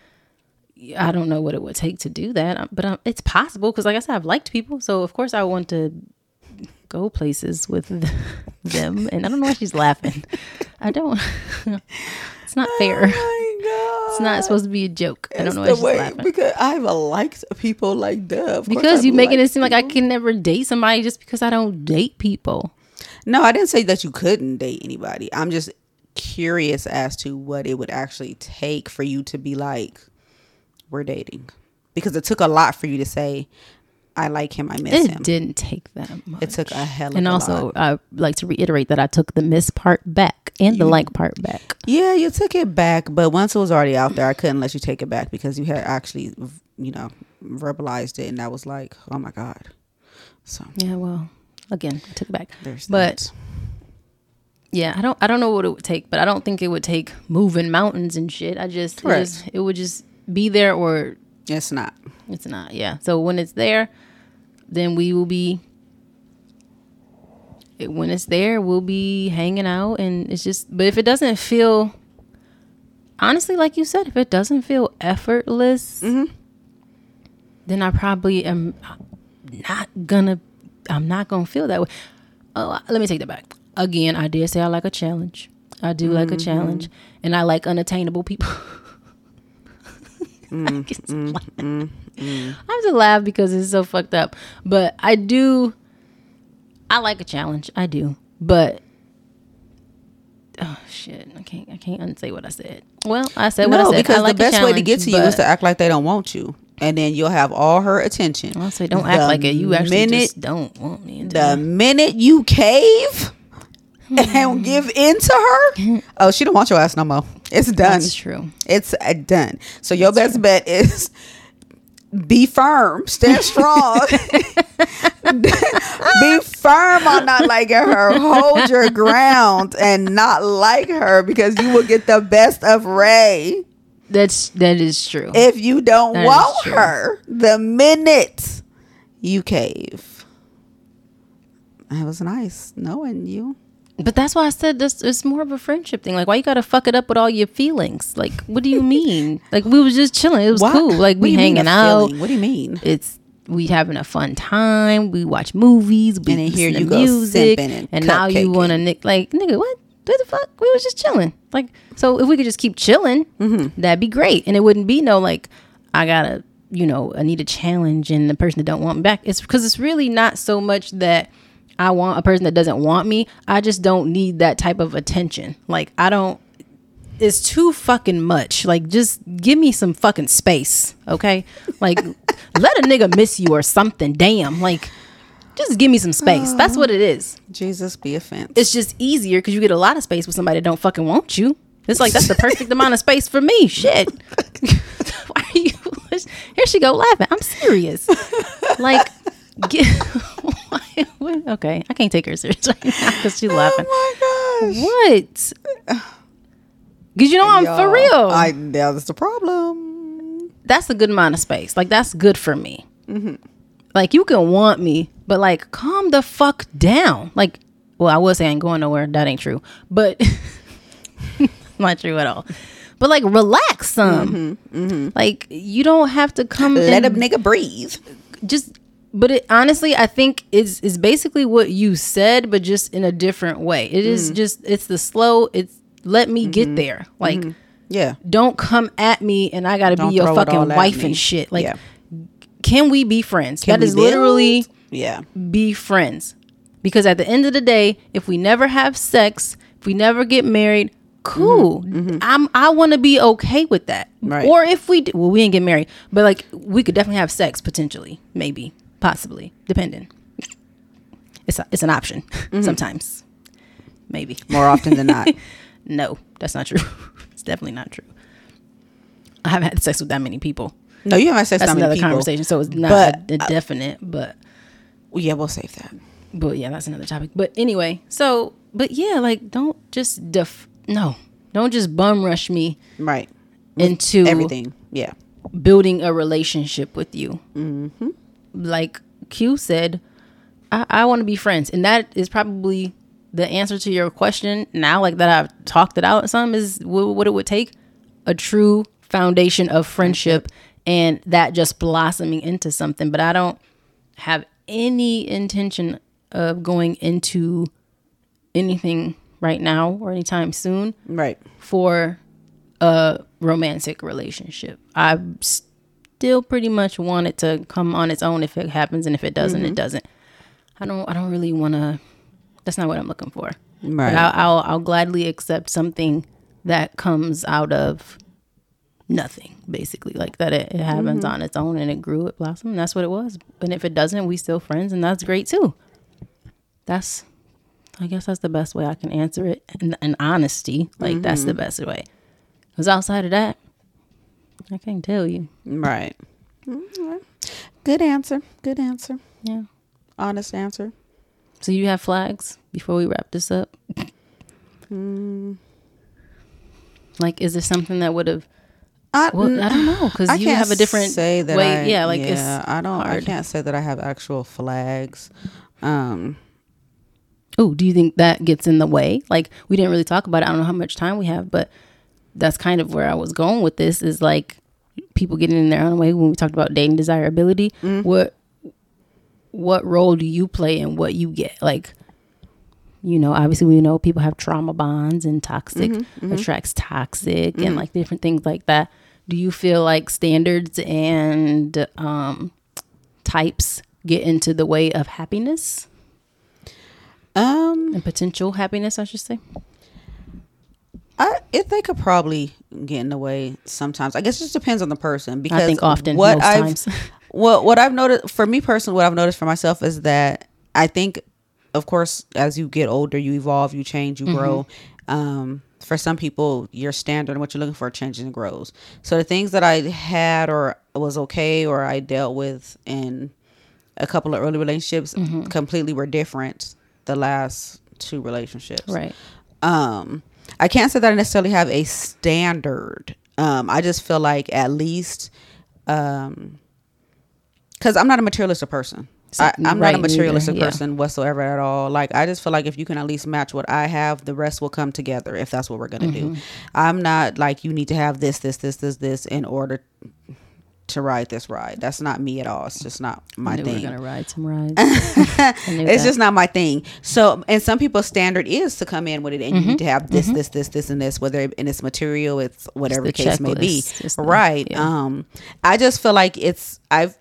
I don't know what it would take to do that, but um, it's possible, because like I said, I've liked people, so of course I want to go places with them. And I don't know why she's laughing. I don't. It's not fair. Oh my God. It's not supposed to be a joke. I don't It's know why the she's way- laughing. Because I've liked people like that. Of course Because I've you making it liked seem like I people. can never date somebody just because I don't date people. No, I didn't say that you couldn't date anybody. I'm just curious as to what it would actually take for you to be like, we're dating. Because it took a lot for you to say, I like him, I miss It him. didn't take that much. It took a hell of and a also, lot. I like to reiterate that I took the miss part back and the You- like part back. Yeah, you took it back, but once it was already out there, I couldn't let you take it back because you had actually, you know, verbalized it, and I was like, oh my God. So Yeah, well, again, I took it back. there's But that. yeah, I don't I don't know what it would take, but I don't think it would take moving mountains and shit. I just it, Correct. just it would just be there, or It's not. it's not. Yeah. So when it's there, then we will be it, when it's there, we'll be hanging out, and it's just, but if it doesn't feel, honestly, like you said, if it doesn't feel effortless, Mm-hmm. then I probably am not gonna, I'm not gonna feel that way. Oh, let me take that back. Again, I did say I like a challenge. I do like a challenge, and I like unattainable people. I just laugh. I have to laugh because it's so fucked up. But I do, I like a challenge. I do. But oh shit, I can't I can't unsay what I said. Well, I said what I No, said. because I like the a best way to get to you is challenge, to act like they don't want you. And then you'll have all her attention. but I'll say don't act The like it. You actually minute- just don't want me. The minute you cave and give in to her, oh, she don't want your ass no more. It's done. That's true. It's uh, done. So your best bet is be firm, stand strong, be firm on not liking her. Hold your ground and not like her, because you will get the best of Ray That's that is true. if you don't That is want true. her the minute you cave. It was nice knowing you. But that's why I said this. It's more of a friendship thing. Like, why you gotta fuck it up with all your feelings? Like, what do you mean? Like, we was just chilling. It was What? cool. Like, What do we you mean hanging a out. feeling? What do you mean? It's we having a fun time. We watch movies. We And then here listen you to go music. simping and And now you cupcaking. want to nick like nigga what? What the fuck? We was just chilling. Like, so if we could just keep chilling, Mm-hmm. that'd be great. And it wouldn't be no like I gotta, you know, I need a challenge and the person that don't want me back. It's because it's really not so much that I want a person that doesn't want me. I just don't need that type of attention. Like, I don't, it's too fucking much. Like, just give me some fucking space, okay? Like, let a nigga miss you or something. Damn. Like, just give me some space. That's what it is. Jesus be offense. It's just easier because you get a lot of space with somebody that don't fucking want you. It's like, that's the perfect amount of space for me. Shit. Why are you, here she go laughing. I'm serious. Like, get, okay, I can't take her serious right now because she's laughing. Oh my gosh. What? Because you know I'm Y'all, for real. I that's the problem. That's a good amount of space. Like, that's good for me. Mm-hmm. Like, you can want me, but like, calm the fuck down. Like, well, I will say I ain't going nowhere. That ain't true. But not true at all. But like, relax some. Mm-hmm, mm-hmm. Like, you don't have to come. Let and a nigga breathe. Just. But it, honestly, I think is is basically what you said, but just in a different way. It is mm. just, it's the slow, it's let me mm-hmm. get there. Like, mm-hmm. yeah, don't come at me and I got to be your fucking wife and shit. Like, yeah. Can we be friends? Can that is build? Literally, yeah, be friends. Because at the end of the day, if we never have sex, if we never get married, cool. Mm-hmm. I'm, I want to be okay with that. Right. Or if we, do, well, we ain't get married, but like, we could definitely have sex potentially, maybe. Possibly, depending. It's a, it's an option mm-hmm. sometimes, maybe more often than not. No, that's not true. It's definitely not true. I haven't had sex with that many people. No, you haven't had sex with that many people. That's another conversation. So it's not but, a, a definite, but well, yeah, we'll save that. But yeah, that's another topic. But anyway, so but yeah, like don't just def no, don't just bum rush me right into everything. Yeah, building a relationship with you. Mm-hmm. Like Q said, I, I want to be friends. And that is probably the answer to your question now, like that I've talked it out some is w- what it would take. A true foundation of friendship and that just blossoming into something. But I don't have any intention of going into anything right now or anytime soon. Right. For a romantic relationship. I still pretty much want it to come on its own if it happens, and if it doesn't, mm-hmm. it doesn't. I don't. I don't really want to. That's not what I'm looking for. Right. But I'll, I'll. I'll gladly accept something that comes out of nothing, basically, like that. It, it happens mm-hmm. on its own, and it grew, it blossomed. And that's what it was. And if it doesn't, we still friends, and that's great too. That's. I guess that's the best way I can answer it. In, in honesty, like mm-hmm. that's the best way. Because outside of that, I can't tell you. Right. Mm-hmm. Good answer. Good answer. Yeah. Honest answer. So you have flags before we wrap this up? Mm. Like, is there something that would have? I, well, I don't know because you have a different say that way. I, yeah, like yeah, it's I don't. hard. I can't say that I have actual flags. Um. Oh, do you think that gets in the way? Like, we didn't really talk about it. I don't know how much time we have, but that's kind of where I was going with this. Is like people getting in their own way when we talked about dating desirability. Mm. What what role do you play in what you get? Like, you know, obviously we know people have trauma bonds and toxic mm-hmm, mm-hmm. attracts toxic mm-hmm. and like different things like that. Do you feel like standards and um, types get into the way of happiness? Um, and potential happiness, I should say. I if they could probably get in the way sometimes. I guess it just depends on the person. Because I think often, what most I've times. what what I've noticed for me personally, what I've noticed for myself is that I think, of course, as you get older, you evolve, you change, you mm-hmm. grow. Um, for some people, your standard and what you're looking for changes and grows. So the things that I had or was okay or I dealt with in a couple of early relationships mm-hmm. completely were different the last two relationships. Right. Um, I can't say that I necessarily have a standard. Um, I just feel like at least, um, cause I'm not a materialistic person. So, I, I'm right, not a materialistic either, yeah. person whatsoever at all. Like, I just feel like if you can at least match what I have, the rest will come together if that's what we're going to mm-hmm. do. I'm not like, you need to have this, this, this, this, this in order to ride this ride. That's not me at all. It's just not my I knew thing. We're gonna ride some rides. It's that. just not my thing. So, and some people's standard is to come in with it, and mm-hmm. you need to have this, mm-hmm. this, this, this, and this. Whether it, and it's material, it's whatever it's the case checklist. may be. It's the, right. Yeah. Um, I just feel like it's I've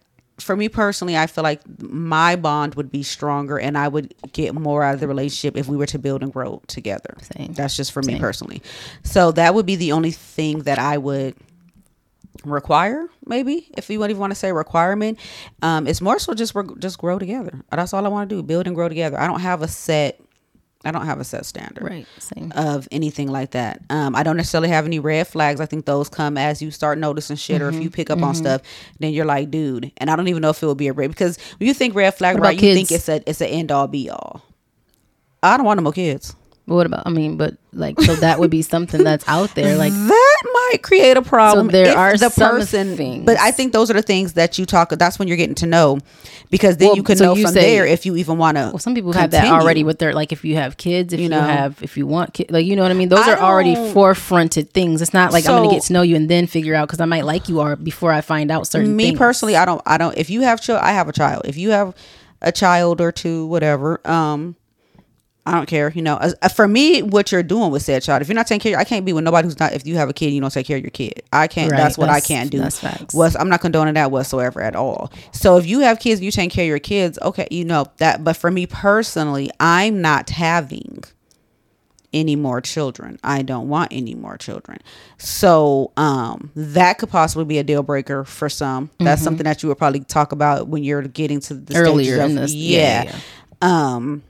for me personally, I feel like my bond would be stronger and I would get more out of the relationship if we were to build and grow together. Same. That's just for Same. me personally. So that would be the only thing that I would require, maybe, if you even want to say requirement. Um, it's more so just just grow together. That's all I want to do, build and grow together. I don't have a set I don't have a set standard right. Same. of anything like that. Um, I don't necessarily have any red flags. I think those come as you start noticing shit, mm-hmm. or if you pick up mm-hmm. on stuff, then you're like, dude. And I don't even know if it would be a red, because when you think red flag, right, you kids? think it's a it's an end all be all. I don't want no more kids. But what about? I mean, but like, so that would be something that's out there. Like that might create a problem. So there if are the some person, things. But I think those are the things that you talk. That's when you're getting to know, because then well, you can so know you from say, there if you even want to. Well, some people continue. have that already with their, like, if you have kids, if you, you know, have, if you want kids, like, you know what I mean. Those I are already forefronted things. It's not like so, I'm going to get to know you and then figure out, because I might like you or before I find out certain. Me things. personally, I don't. I don't. If you have children, I have a child. If you have a child or two, whatever. Um. I don't care, you know. Uh, for me, what you're doing with said child, if you're not taking care, I can't be with nobody who's not. If you have a kid, and you don't take care of your kid. I can't. Right, that's what that's, I can't do. That's facts. Was I'm not condoning that whatsoever at all. So if you have kids, and you take care of your kids. Okay, you know that. But for me personally, I'm not having any more children. I don't want any more children. So um, that could possibly be a deal breaker for some. That's mm-hmm. something that you would probably talk about when you're getting to the earlier stages in of, this. Yeah. yeah, yeah. Um.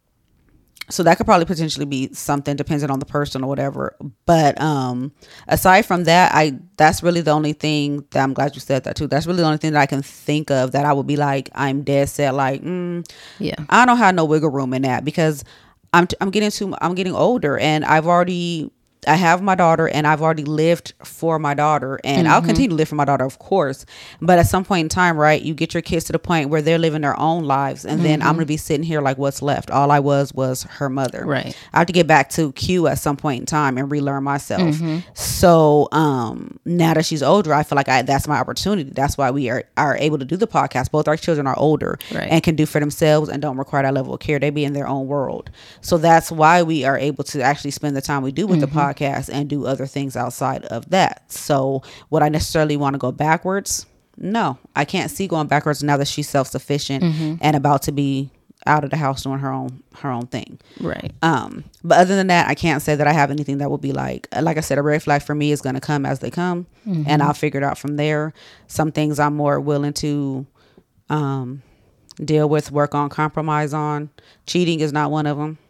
So that could probably potentially be something depending on the person or whatever. But um, aside from that, I that's really the only thing that I'm glad you said that too. That's really the only thing that I can think of that I would be like, I'm dead set. Like, mm, yeah, I don't have no wiggle room in that, because I'm I'm getting too I'm getting older, and I've already I have my daughter, and I've already lived for my daughter, and mm-hmm. I'll continue to live for my daughter, of course. But at some point in time, right, you get your kids to the point where they're living their own lives, and mm-hmm. then I'm going to be sitting here like, what's left? All I was was her mother. Right. I have to get back to Q at some point in time and relearn myself. Mm-hmm. So um, now that she's older, I feel like I, that's my opportunity. That's why we are, are able to do the podcast. Both our children are older, right, and can do for themselves and don't require that level of care. They be in their own world. So that's why we are able to actually spend the time we do with mm-hmm. the podcast and do other things outside of that. So would I necessarily want to go backwards? No, I can't see going backwards now that she's self-sufficient mm-hmm. and about to be out of the house doing her own her own thing. Right. Um, but other than that, I can't say that I have anything that will be like, like I said, a red flag for me is going to come as they come, mm-hmm. and I'll figure it out from there. Some things I'm more willing to um, deal with, work on, compromise on. Cheating is not one of them.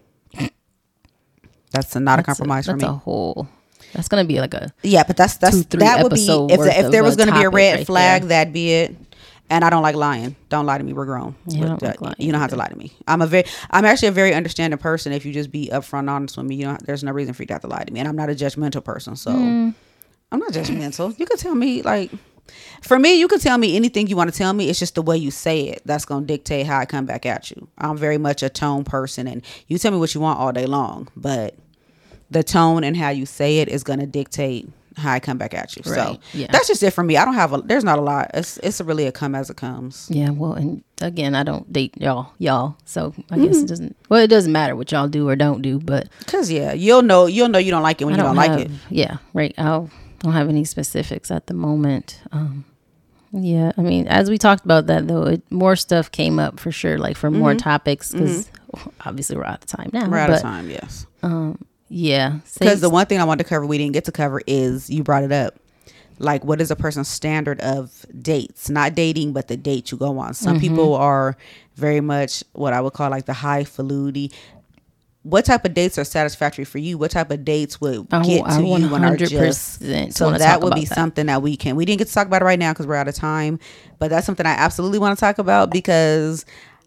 That's a, not that's a compromise a, for me. That's a whole. That's gonna be like a yeah, but that's that's two, that would be if the, if there was gonna be a red right flag, there. That'd be it. And I don't like lying. Don't lie to me. We're grown. Yeah, don't uh, like lying you don't have either. to lie to me. I'm a very I'm actually a very understanding person. If you just be upfront, honest with me, you know, there's no reason for you to have to lie to me. And I'm not a judgmental person, so mm. I'm not judgmental. You can tell me like. For me, you can tell me anything you want to tell me. It's just the way you say it that's going to dictate how I come back at you. I'm very much a tone person, and you tell me what you want all day long, but the tone and how you say it is going to dictate how I come back at you. Right. So yeah. That's just it for me. I don't have a, there's not a lot. It's it's really a come as it comes. Yeah. Well, and again, I don't date y'all, y'all. So I mm-hmm. guess it doesn't, well, it doesn't matter what y'all do or don't do, but. Cause yeah, you'll know, you'll know you don't like it when I you don't, don't have, like it. Yeah. Right. I don't have any specifics at the moment. Um, yeah. I mean, as we talked about that though, it, more stuff came up for sure. Like for mm-hmm. more topics, cause mm-hmm. obviously we're out of time now. We're out but, of time. Yes. Um, Yeah. Because the one thing I wanted to cover we didn't get to cover is, you brought it up, like what is a person's standard of dates? Not dating, but the date you go on. Some mm-hmm. people are very much what I would call like the highfalutin. What type of dates are satisfactory for you? What type of dates would I, get to I you and are just so that would be that. something that we can we didn't get to talk about it right now because we're out of time, but that's something I absolutely want to talk about, because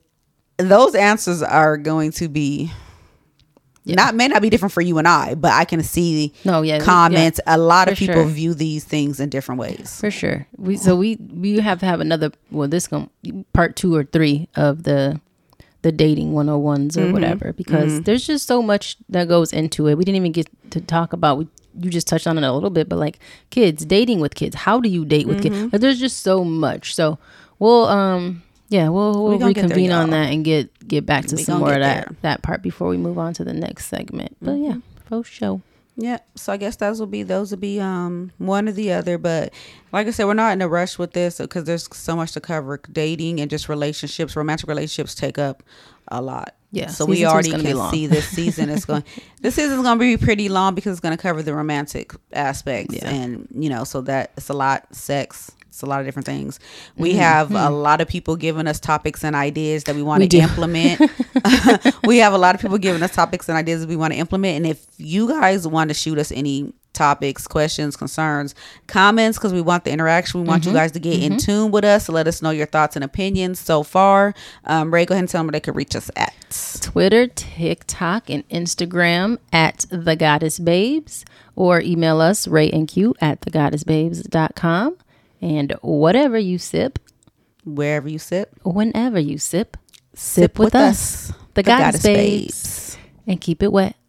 those answers are going to be Yeah. Not may not be different for you and I, but I can see no, yeah, comments. Yeah, a lot of people sure. view these things in different ways. For sure. We so we we have to have another well this going part two or three of the the dating one oh ones or mm-hmm. whatever, because mm-hmm. there's just so much that goes into it. We didn't even get to talk about. We, you just touched on it a little bit, but like kids, dating with kids. How do you date with mm-hmm. kids? Like, there's just so much. So we'll um. Yeah, we'll, we'll reconvene there, on that and get get back to we some more of that, that part before we move on to the next segment. But mm-hmm. yeah, for sure. Yeah, so I guess those will be those will be um one or the other, but like I said, we're not in a rush with this because there's so much to cover. Dating and just relationships, romantic relationships take up a lot. Yeah, so we already can see this season is going. This season is going to be pretty long because it's going to cover the romantic aspects, yeah. and you know, so that it's a lot sex. It's a lot of different things. We mm-hmm. have a lot of people giving us topics and ideas that we want to implement. We have a lot of people giving us topics and ideas that we want to implement. And if you guys want to shoot us any topics, questions, concerns, comments, because we want the interaction. We want mm-hmm. you guys to get mm-hmm. in tune with us. To let us know your thoughts and opinions so far. Um, Ray, go ahead and tell them where they can reach us at. Twitter, TikTok, and Instagram at The Goddess Babes, or email us, Ray and Q at the goddess babes dot com. And whatever you sip, wherever you sip, whenever you sip, sip, sip with, with us, the, the Goddess, Goddess Babes. Babes, and keep it wet.